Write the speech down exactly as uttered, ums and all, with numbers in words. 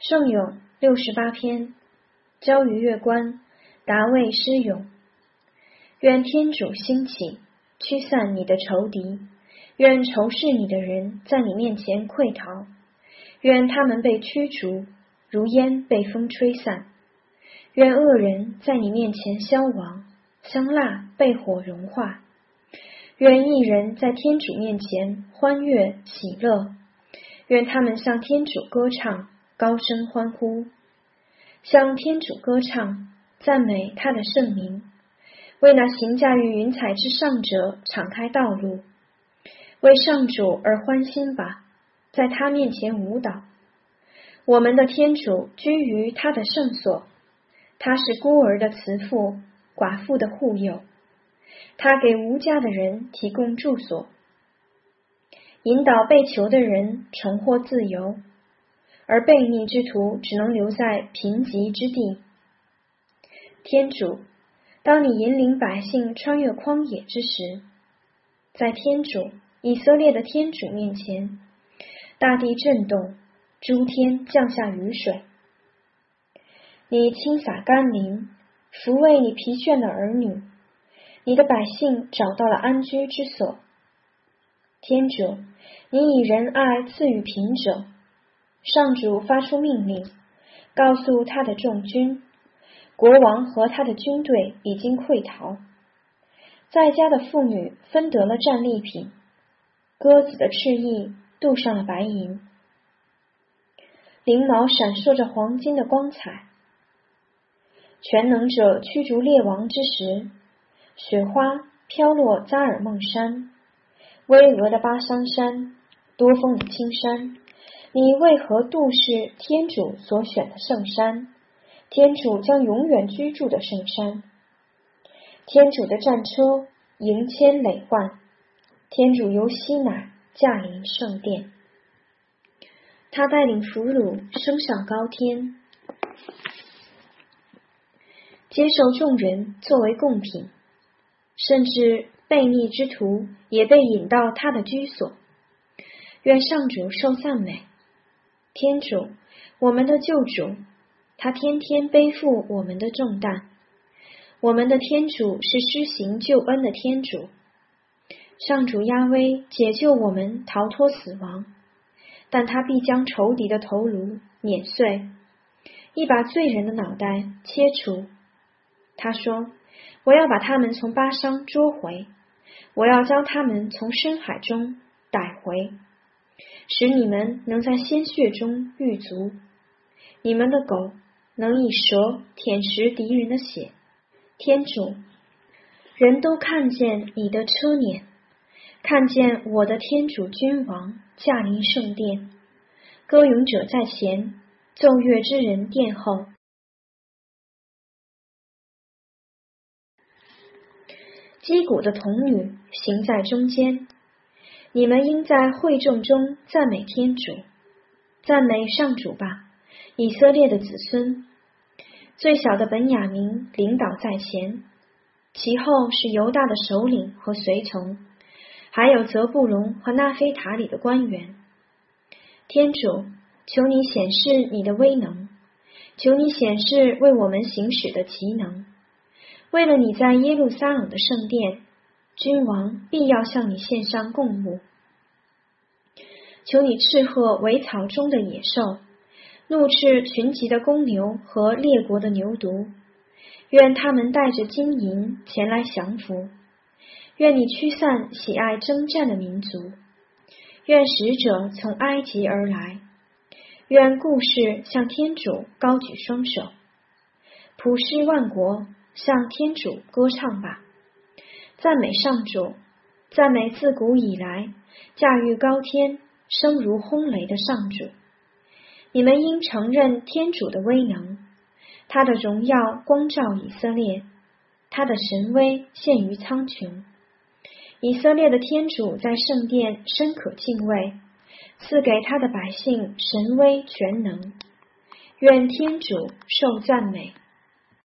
圣咏六十八篇，交于月关，达卫诗咏。愿天主兴起，驱散你的仇敌；愿仇视你的人在你面前溃逃；愿他们被驱逐，如烟被风吹散；愿恶人在你面前消亡，香蜡被火融化；愿义人在天主面前欢悦喜乐；愿他们向天主歌唱，高声欢呼，向天主歌唱，赞美他的圣名，为那行驾于云彩之上者敞开道路。为上主而欢欣吧，在他面前舞蹈。我们的天主居于他的圣所，他是孤儿的慈父，寡妇的护佑，他给无家的人提供住所，引导被囚的人重获自由，而悖逆之徒只能留在贫瘠之地。天主，当你引领百姓穿越荒野之时，在天主以色列的天主面前，大地震动，诸天降下雨水。你倾洒甘霖，抚慰你疲倦的儿女，你的百姓找到了安居之所。天主，你以仁爱赐予贫者。上主发出命令，告诉他的众军，国王和他的军队已经溃逃。在家的妇女分得了战利品，鸽子的翅翼镀上了白银，翎毛闪烁着黄金的光彩。全能者驱逐列王之时，雪花飘落扎尔孟山，巍峨的巴桑山，多风的青山，你为何度视天主所选的圣山，天主将永远居住的圣山？天主的战车迎千累万，天主由西乃驾临圣殿，他带领俘虏升上高天，接受众人作为贡品，甚至悖逆之徒也被引到他的居所。愿上主受赞美。天主，我们的救主，他天天背负我们的重担。我们的天主是施行救恩的天主，上主亚威解救我们逃脱死亡，但他必将仇敌的头颅碾碎，一把罪人的脑袋切除。他说，我要把他们从巴商捉回，我要将他们从深海中逮回，使你们能在鲜血中狱足，你们的狗能以舌舔食敌人的血。天主，人都看见你的车辇，看见我的天主君王驾临圣殿，歌咏者在前，奏乐之人殿后。击鼓的童女行在中间，你们应在会众中赞美天主，赞美上主吧，以色列的子孙。最小的本雅明领导在前，其后是犹大的首领和随从，还有泽布隆和纳菲塔里的官员。天主，求你显示你的威能，求你显示为我们行使的奇能。为了你在耶路撒冷的圣殿，君王必要向你献上供物。求你斥喝围草中的野兽，怒斥群集的公牛和列国的牛犊，愿他们带着金银前来降服。愿你驱散喜爱征战的民族，愿使者从埃及而来，愿故事向天主高举双手，普世万国向天主歌唱吧，赞美上主，赞美自古以来驾驭高天声如轰雷的上主。你们应承认天主的威能，他的荣耀光照以色列，他的神威现于苍穹。以色列的天主在圣殿深可敬畏，赐给他的百姓神威全能。愿天主受赞美。